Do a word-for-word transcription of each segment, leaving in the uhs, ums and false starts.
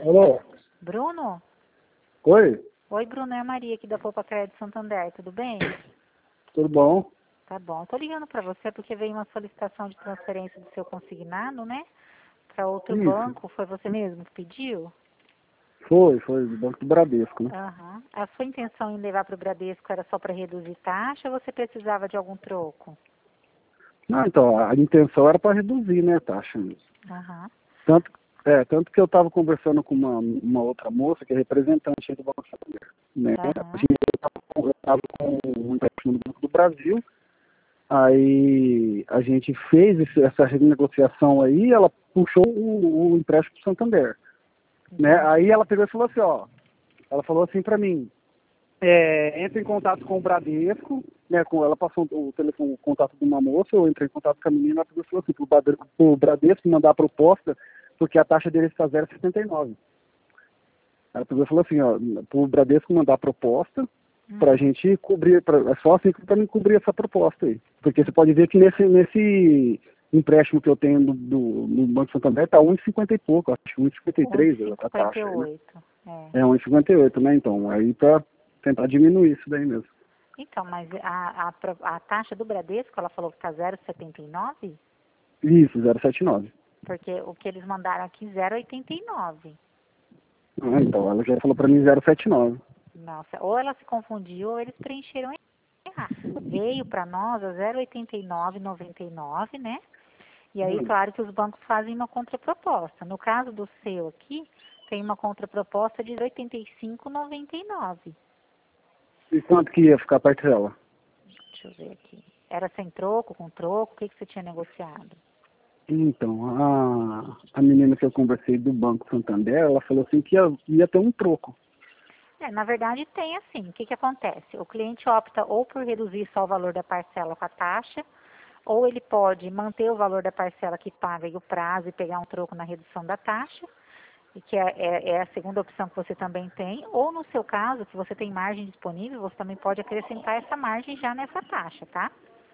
Alô? Bruno? Oi? Oi, Bruno, é a Maria aqui da Poupa Crédito Santander, tudo bem? Tudo bom? Tá bom. Tô ligando para você porque veio uma solicitação de transferência do seu consignado, né? Para outro Isso. banco. Foi você mesmo que pediu? Foi, foi do Banco do Bradesco, né? Aham. A sua intenção em levar para o Bradesco era só para reduzir taxa ou você precisava de algum troco? Não, então, a intenção era para reduzir, né, a taxa mesmo. Aham. Tanto, é, tanto que eu estava conversando com uma, uma outra moça que é representante aí do Banco Santander, né? A Aham. gente estava com um empréstimo do Banco do Brasil, aí a gente fez esse, essa renegociação aí, ela puxou o, o empréstimo do Santander, né? Entendi. Aí ela pegou e falou assim, ó, ela falou assim para mim, É, entra em contato com o Bradesco, né, com ela passou o telefone, o contato de uma moça, eu entrei em contato com a menina, ela falou assim, pro Bradesco, pro Bradesco mandar a proposta, porque a taxa dele está zero vírgula setenta e nove. Ela pegou e falou assim, ó, pro Bradesco mandar a proposta, pra Uhum. gente cobrir, pra, é só assim para mim cobrir essa proposta aí. Porque você pode ver que nesse, nesse empréstimo que eu tenho do, do, no Banco Santander tá um e cinquenta e pouco, acho que um e cinquenta e três a taxa aí, né? um vírgula cinquenta e oito. É. É um e cinquenta e oito, né, então, aí pra tentar diminuir isso daí mesmo. Então, mas a, a, pro- a taxa do Bradesco, ela falou que está zero vírgula setenta e nove? Isso, zero sete nove. Porque o que eles mandaram aqui, zero vírgula oitenta e nove. Ah, então, ela já falou pra mim zero sete nove. Nossa, ou ela se confundiu ou eles preencheram errado. Veio para nós a zero vírgula oitenta e nove noventa e nove, né? E aí, Hum. claro que os bancos fazem uma contraproposta. No caso do seu aqui, tem uma contraproposta de oitenta e cinco noventa e nove. E quanto que ia ficar a parcela? Deixa eu ver aqui. Era sem troco, com troco? O que, que você tinha negociado? Então, a, a menina que eu conversei do Banco Santander, ela falou assim que ia, ia ter um troco. É, na verdade, tem assim. O que, que acontece? O cliente opta ou por reduzir só o valor da parcela com a taxa, ou ele pode manter o valor da parcela que paga e o prazo e pegar um troco na redução da taxa, e que é, é- é a segunda opção que você também tem, ou no seu caso, que você tem margem disponível, você também pode acrescentar essa margem já nessa taxa, tá?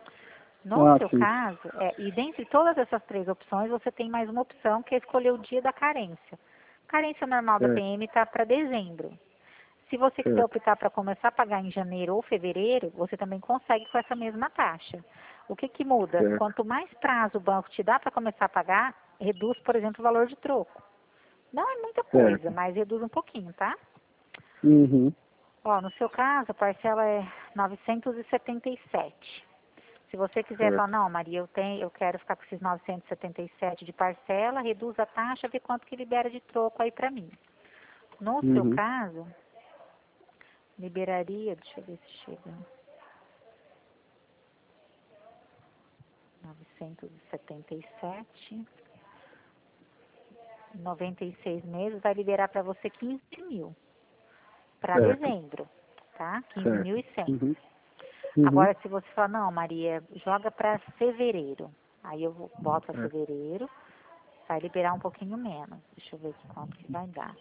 No Ah, seu sim. caso, é, e dentre todas essas três opções, você tem mais uma opção que é escolher o dia da carência. Carência normal da Certo, P M está para dezembro. Se você quiser certo, optar para começar a pagar em janeiro ou fevereiro, você também consegue com essa mesma taxa. O que que muda? certo, Quanto mais prazo o banco te dá para começar a pagar, reduz, por exemplo, o valor de troco. Não é muita coisa, certo. mas reduz um pouquinho, tá? Uhum, Ó, no seu caso, a parcela é novecentos e setenta e sete. Se você quiser falar, certo. não, Maria, eu tenho, eu quero ficar com esses novecentos e setenta e sete de parcela, reduz a taxa, vê quanto que libera de troco aí para mim. No seu Uhum, caso, liberaria, deixa eu ver se chega, novecentos e setenta e sete, noventa e seis meses, vai liberar para você quinze mil para certo, dezembro, tá? quinze mil certo. e cem. Uhum, uhum, Agora, se você falar, não, Maria, joga para fevereiro. Aí eu vou- boto para certo, fevereiro, vai liberar um pouquinho menos. Deixa eu ver aqui quanto que vai dar.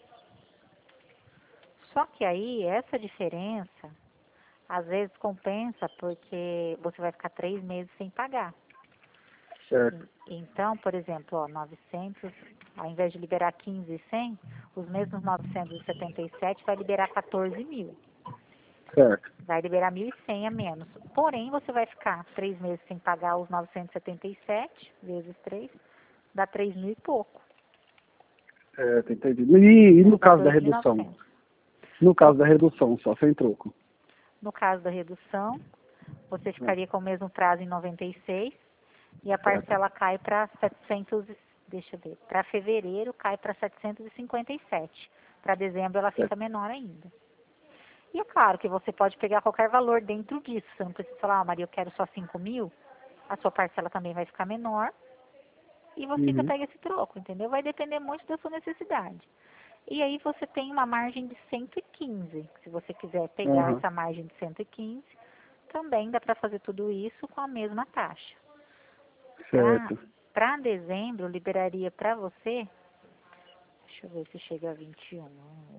Só que aí, essa diferença, às vezes compensa porque você vai ficar três meses sem pagar. certo, E- Então, por exemplo, ó, novecentos, ao invés de liberar quinze e cem, os mesmos novecentos e setenta e sete vai liberar quatorze mil. certo. Vai liberar mil e cem a menos. Porém, você vai ficar três meses sem pagar os novecentos e setenta e sete vezes três, dá três mil e pouco. Certo, entendi. E, e no Dá caso da dois mil e redução? novecentos. No No, caso da redução, só sem troco. no caso da redução, você Ah, ficaria com o mesmo prazo em noventa e seis e a certo, parcela cai para setecentos, e- deixa eu ver, para fevereiro cai para setecentos e cinquenta e sete. Para dezembro ela fica certo, menor ainda. E é claro que você pode pegar qualquer valor dentro disso. Você não precisa falar, ah, Maria, eu quero só cinco mil. A sua parcela também vai ficar menor e você ainda uhum, pega esse troco, entendeu? Vai depender muito da sua necessidade. E aí você tem uma margem de cento e quinze. Se você quiser pegar aham, essa margem de cento e quinze, também dá para fazer tudo isso com a mesma taxa. Para certo. para dezembro, liberaria para você, deixa eu ver se chega a vinte e um.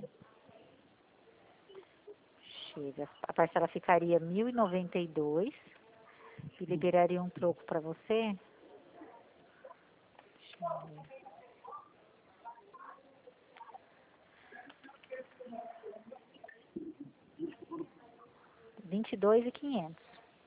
Chega. A parcela ficaria mil e noventa e dois e liberaria um troco para você. Deixa eu ver. vinte e dois mil e quinhentos.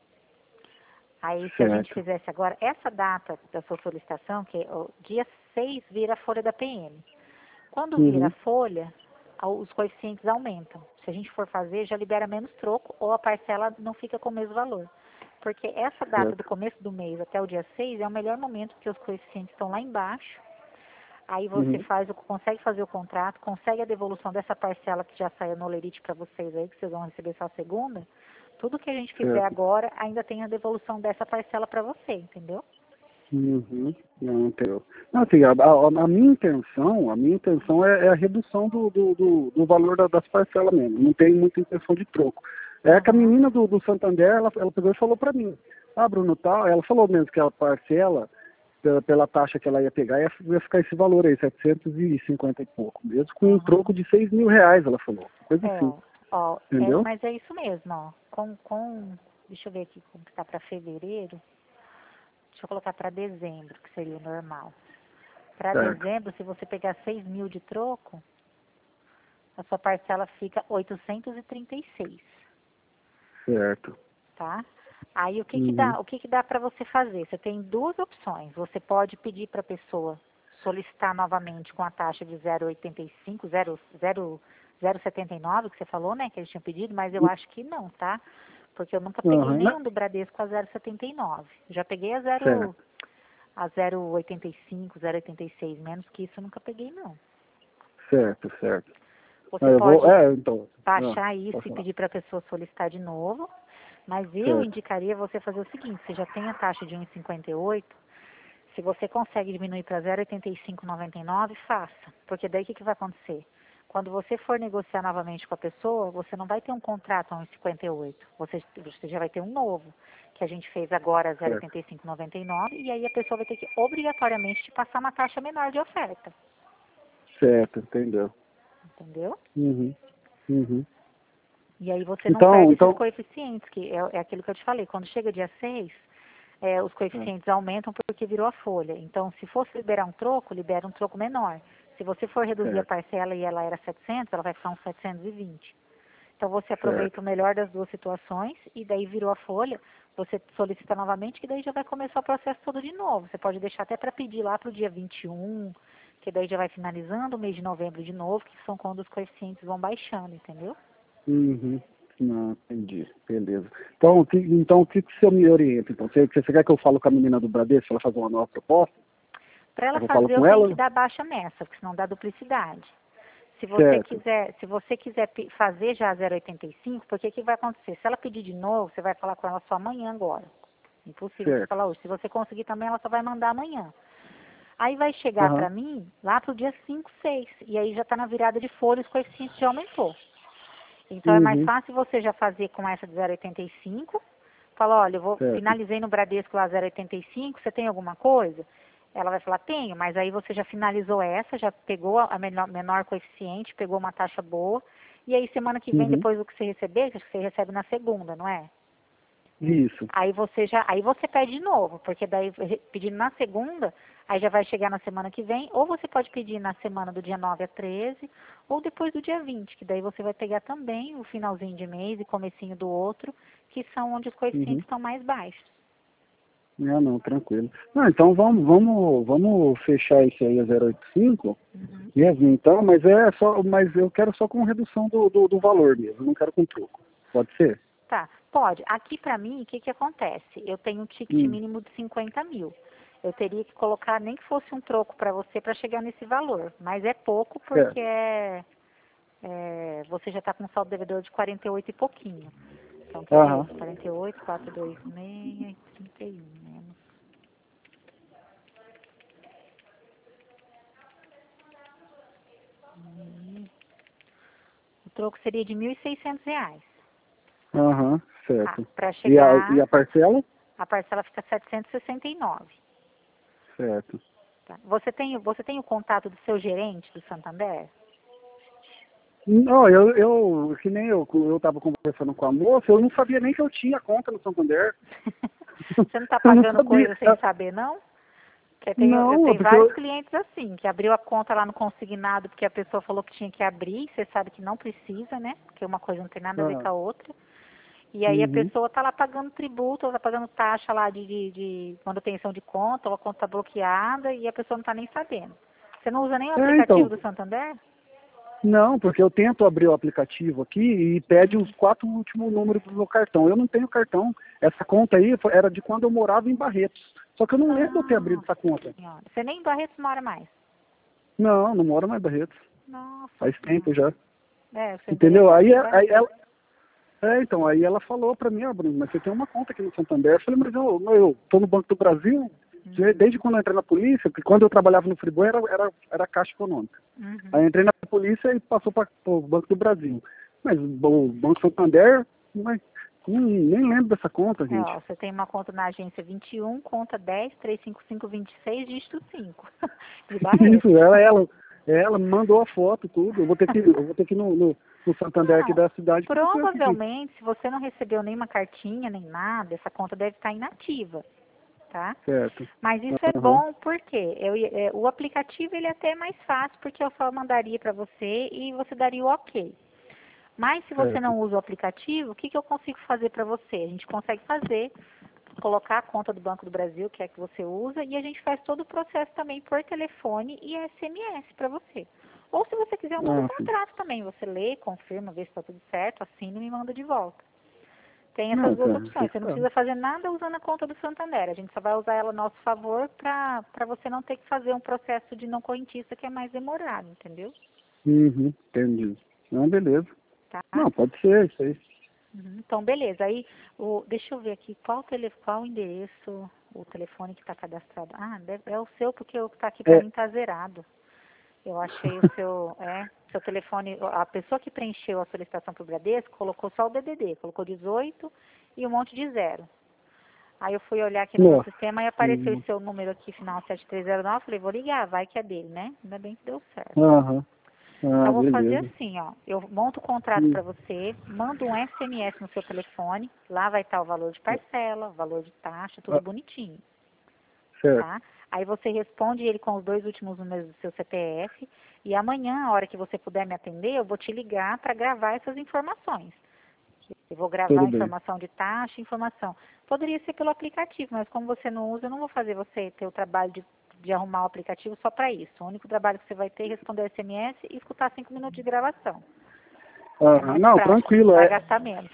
Aí, se Certo. a gente fizesse agora, essa data da sua solicitação, que é o dia seis, vira a folha da P M. Quando vira a Uhum. folha, a- os coeficientes aumentam. Se a gente for fazer, já libera menos troco ou a parcela não fica com o mesmo valor. Porque essa data do Certo. começo do mês até o dia seis é o melhor momento, porque os coeficientes estão lá embaixo. Aí você Uhum. faz, o- consegue fazer o contrato, consegue a devolução dessa parcela que já saiu no Olerite para vocês aí, que vocês vão receber só a segunda. Tudo que a gente fizer Certo. agora ainda tem a devolução dessa parcela para você, entendeu? Uhum. Não, entendeu. Não, assim, a, a- a minha intenção, a minha intenção é, é a redução do, do, do, do valor da- das parcelas mesmo. Não tem muita intenção de troco. É que a Aham. menina do, do Santander, ela, ela pegou e falou pra mim, ah, Bruno, tal, ela falou mesmo que a parcela, pela, pela taxa que ela ia pegar, ia, ia ficar esse valor aí, setecentos e cinquenta e pouco, mesmo com um Aham. troco de seis mil reais, ela falou, coisa É, assim, ó, ó, é, entendeu? mas é isso mesmo, ó. Com, com, deixa eu ver aqui como que tá para fevereiro. Deixa eu colocar para dezembro, que seria o normal. Para Certo, dezembro, se você pegar seis mil de troco, a sua parcela fica oitocentos e trinta e seis, certo. tá? Aí o que que Uhum. dá, o que que dá para você fazer? Você tem duas opções. Você pode pedir para a pessoa solicitar novamente com a taxa de zero vírgula oitenta e cinco, zero vírgula setenta e nove que você falou, né, que eles tinham pedido, mas eu acho que não, tá? Porque eu nunca peguei Uhum. Não, nenhum do Bradesco a zero vírgula setenta e nove. Já peguei a zero certo, a zero vírgula oitenta e cinco, zero vírgula oitenta e seis, menos que isso eu nunca peguei não. certo, certo. Ah, Você eu vou, pode é, então, ah, baixar isso posso e falar. pedir para a pessoa solicitar de novo, mas eu Certo, indicaria você fazer o seguinte, você já tem a taxa de um vírgula cinquenta e oito, se você consegue diminuir para zero vírgula oitenta e cinco noventa e nove, faça, porque daí o que, que vai acontecer? Quando você for negociar novamente com a pessoa, você não vai ter um contrato a um vírgula cinquenta e oito, você, você já vai ter um novo, que a gente fez agora a zero vírgula certo, oitenta e cinco noventa e nove, e aí a pessoa vai ter que obrigatoriamente te passar uma taxa menor de oferta, certo, entendeu. entendeu? Uhum, uhum. E aí você não Então, perde esses então, coeficientes, que é, é aquilo que eu te falei. Quando chega dia seis, é, os é, coeficientes aumentam porque virou a folha. Então, se fosse liberar um troco, libera um troco menor. Se você for reduzir a certo, parcela e ela era setecentos, ela vai ficar uns setecentos e vinte. Então, você aproveita certo, o melhor das duas situações e daí virou a folha, você solicita novamente, que daí já vai começar o processo todo de novo. Você pode deixar até para pedir lá para o dia vinte e um, que daí já vai finalizando o mês de novembro de novo, que são quando os coeficientes vão baixando, entendeu? uhum. Não, entendi, beleza. Então, o que, então, o que, que você me orienta? Então, você, você quer que eu fale com a menina do Bradesco, ela fazer uma nova proposta? Para ela Eu falo fazer, eu com tenho que ela? dar baixa nessa, porque senão dá duplicidade. Se você Certo, quiser, se você quiser pe- fazer já zero vírgula oitenta e cinco, porque o que vai acontecer? Se ela pedir de novo, você vai falar com ela só amanhã agora. Impossível você certo. falar hoje. Se você conseguir também, ela só vai mandar amanhã. Aí vai chegar Aham, para mim lá pro dia cinco, seis. E aí já está na virada de folha, os coeficientes já aumentou. Então é mais uhum, fácil você já fazer com essa de zero vírgula oitenta e cinco. Fala, olha, eu vou certo, finalizei no Bradesco lá zero vírgula oitenta e cinco, você tem alguma coisa? Ela vai falar, tenho, mas aí você já finalizou essa, já pegou a menor, menor coeficiente, pegou uma taxa boa, e aí semana que vem, uhum, depois do que você receber, acho que você recebe na segunda, não é? isso, Aí você já, aí você pede de novo, porque daí re- pedindo na segunda, aí já vai chegar na semana que vem, ou você pode pedir na semana do dia nove a treze, ou depois do dia vinte, que daí você vai pegar também o finalzinho de mês e comecinho do outro, que são onde os coeficientes uhum. estão mais baixos. Não, não, tranquilo. Não, então vamos, vamos, vamos fechar isso aí a zero oito cinco Uhum. mesmo, então, mas é só, mas eu quero só com redução do, do, do valor mesmo, não quero com troco. Pode ser? Tá, pode. Aqui pra mim, o que que acontece? Eu tenho um ticket Hum, mínimo de cinquenta mil. Eu teria que colocar nem que fosse um troco para você para chegar nesse valor, mas é pouco porque certo. é, é, você já está com um saldo devedor de quarenta e oito e pouquinho. Então, quer ver? Aham. quarenta e oito, quatrocentos e vinte e seis, trinta e um menos. mil. O troco seria de mil e seiscentos reais. Aham, Ah, certo. para E a, e chegar, a parcela? a parcela fica setecentos e sessenta e nove. Certo. Tá? Você tem, você tem o contato do seu gerente do Santander? Não, eu, eu, que nem eu, eu tava conversando com a moça, eu não sabia nem que eu tinha conta no Santander. Você não está Eu não pagando sabia. coisa sem saber, não? Porque eu tenho, eu Não, é tenho porque vários eu. clientes assim, que abriu a conta lá no consignado porque a pessoa falou que tinha que abrir, você sabe que não precisa, né? Porque uma coisa não tem nada a ver Ah, com a outra. E aí a Uhum. pessoa está lá pagando tributo, está pagando taxa lá de, de, de manutenção de conta, ou a conta está bloqueada e a pessoa não está nem sabendo. Você não usa nem o É, aplicativo então, do Santander? não, porque eu tento abrir o aplicativo aqui e pede os quatro últimos números do meu cartão. Eu não tenho cartão. Essa conta aí foi- era de quando eu morava em Barretos. Só que eu não lembro de eu ter abrido essa Nossa conta. senhora. Você nem em Barretos mora mais? Não, não moro mais em Barretos. Nossa Faz tempo senhora. já. É, o seu endereço Entendeu? é Aí, em aí Barretos. ela. É, então, aí ela falou pra mim, ó, Bruno, mas você tem uma conta aqui no Santander. Eu falei, mas eu, eu tô no Banco do Brasil, Uhum. desde quando eu entrei na polícia, porque quando eu trabalhava no Friboi era, era, era Caixa Econômica. Aí Uhum. eu entrei na polícia e passou para o Banco do Brasil. Mas o Banco Santander, mas, hum, nem lembro dessa conta, É, gente. ó, você tem uma conta na agência vinte e um, conta dez, trezentos e cinquenta e cinco, vinte e seis, dígito cinco. De Barretos. Isso, ela, ela, ela me mandou a foto, tudo. Eu vou ter que, eu vou ter que ir no, no, no Santander aqui Não, da cidade para ver aqui. provavelmente, se você não recebeu nenhuma cartinha, nem nada, essa conta deve estar inativa, tá? Certo. Mas isso é Aham. bom porque eu, ia- é, o aplicativo ele é até mais fácil, porque eu só mandaria para você e você daria o ok. Mas se você Certo. não usa o aplicativo, o que, que eu consigo fazer para você? A gente consegue fazer, colocar a conta do Banco do Brasil, que é a que você usa, e a gente faz todo o processo também por telefone e S M S para você. Ou se você quiser, eu mando o Ah, sim. contrato também. Você lê, confirma, vê se está tudo certo, assina e me manda de volta. Tem essas Não, duas tá. opções. Você não precisa fazer nada usando a conta do Santander. A gente só vai usar ela a nosso favor para você não ter que fazer um processo de não correntista que é mais demorado, entendeu? Uhum, entendi. Não, beleza. Tá? Não, pode ser, isso aí. Uhum. Então, beleza. Aí, o, deixa eu ver aqui, qual, tele, qual o endereço, o telefone que está cadastrado? Ah, deve, é o seu, porque o que está aqui para É. mim está zerado. Eu achei o seu, é, seu telefone, a pessoa que preencheu a solicitação para o Bradesco colocou só o D D D, colocou dezoito e um monte de zero. Aí eu fui olhar aqui no meu Nossa. sistema e apareceu Uhum. esse seu número aqui, final sete três zero nove. Falei, vou ligar, vai que é dele, né? Ainda bem que deu certo. Aham. Então, Ah, eu vou fazer beleza. assim, ó. Eu monto o contrato Hum, para você, mando um S M S no seu telefone. Lá vai estar o valor de parcela, o valor de taxa, tudo ah, bonitinho, certo. tá? Aí você responde ele com os dois últimos números do seu C P F. E amanhã, a hora que você puder me atender, eu vou te ligar para gravar essas informações. Eu vou gravar Tudo bem. informação de taxa, informação. Poderia ser pelo aplicativo, mas como você não usa, eu não vou fazer você ter o trabalho de, de arrumar o aplicativo só para isso. O único trabalho que você vai ter é responder S M S e escutar cinco minutos de gravação. É Aham. mais Não, prático, tranquilo. vai É, gastar menos.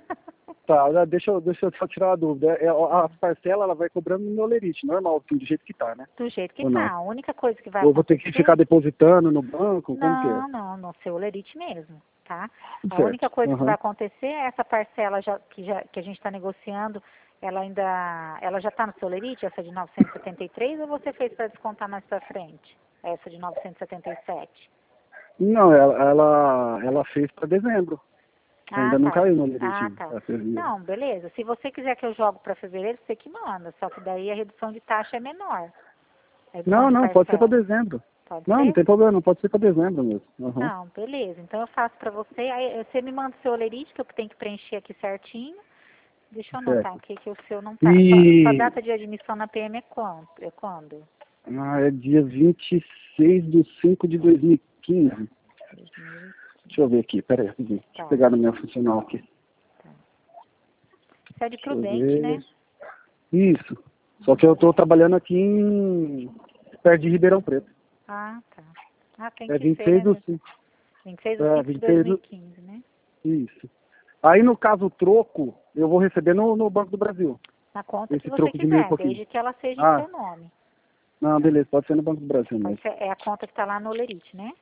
tá, deixa eu, deixa eu só tirar uma dúvida. É, a parcela ela vai cobrando no meu lerite, normal, assim, do jeito que tá, né? Do jeito que Ou não? tá. A única coisa que vai Ou eu vou ter que acontecer. ficar depositando no banco? Como que é? Não, não, no seu lerite mesmo, tá? A Certo. única coisa que vai Aham. acontecer é essa parcela já, que, já, que a gente está negociando, ela ainda, ela já está no seu lerite, essa de novecentos e setenta e três, ou você fez para descontar mais para frente? Essa de novecentos e setenta e sete? Não, ela, ela, ela fez para dezembro. Ah, Ainda não tá. caiu no Ah, lerite. tá. Ela fez- Não, beleza. Se você quiser que eu jogue para fevereiro, você que manda, só que daí a redução de taxa é menor. A redução Não, de não, pode ser para parcela. dezembro. Pode Não, não ser? tem problema, pode ser para dezembro mesmo. Aham. Não, beleza. Então eu faço para você. Aí você me manda o seu lerite, que eu tenho que preencher aqui certinho. Deixa eu anotar Certo. aqui que o seu não tá. Sua, sua E data de admissão na P M é quando? É quando? ah, é dia vinte e seis de cinco de dois mil e quinze. dois mil. Deixa eu ver aqui, peraí, rapidinho. Deixa eu Tá, pegar no meu funcional aqui. tá. Você é de Deixa eu Prudente, ver. né? Isso. Só que eu estou trabalhando aqui em perto de Ribeirão Preto. Ah, tá. Ah, tem É que vinte e ser, seis né? do cinco. vinte e seis de É, cinco de vinte e seis do... dois mil e quinze, né? Isso. Aí no caso o troco, eu vou receber no, no Banco do Brasil. Na conta que Esse você troco de mil e quiser, pouquinho. desde que ela seja em Ah, seu nome. não, beleza, pode ser no Banco do Brasil Pode mesmo. ser, é a conta que está lá no Lerite, né?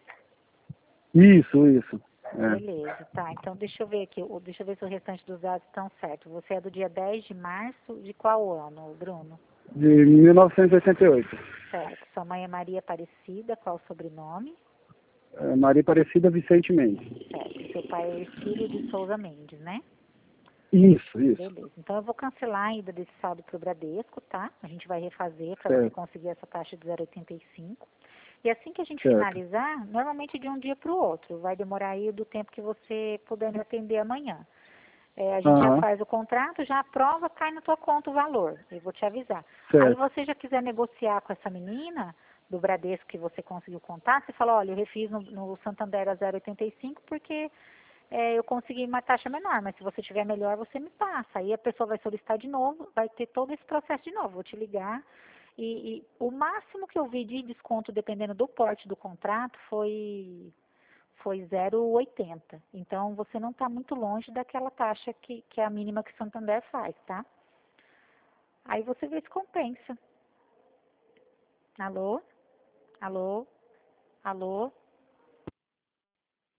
Isso, isso. É. Beleza, tá. Então deixa eu ver aqui, o- deixa eu ver se o restante dos dados estão certos. Você é do dia dez de março de qual ano, Bruno? De mil novecentos e oitenta e oito. Certo. Sua mãe é Maria Aparecida, qual o sobrenome? É, Maria Aparecida Vicente Mendes. Certo. Seu pai é Ercílio de Souza Mendes, né? Isso, isso. Beleza. Então eu vou cancelar ainda desse saldo para o Bradesco, tá? A gente vai refazer para você Certo, conseguir essa taxa de zero vírgula oitenta e cinco. E assim que a gente certo. finalizar, normalmente de um dia para o outro, vai demorar aí do tempo que você puder me atender amanhã. É, a gente já Aham, faz o contrato, já aprova, cai na tua conta o valor. Eu vou te avisar. Aí certo. você já quiser negociar com essa menina do Bradesco que você conseguiu contato, você fala, olha, eu refiz no, no Santander a zero vírgula oitenta e cinco porque é, eu consegui uma taxa menor, mas se você tiver melhor, você me passa. Aí a pessoa vai solicitar de novo, vai ter todo esse processo de novo. Vou te ligar. E, e o máximo que eu vi de desconto, dependendo do porte do contrato, foi foi zero vírgula oitenta. Então, você não está muito longe daquela taxa que, que é a mínima que o Santander faz, tá? Aí você vê se compensa. Alô? Alô? Alô?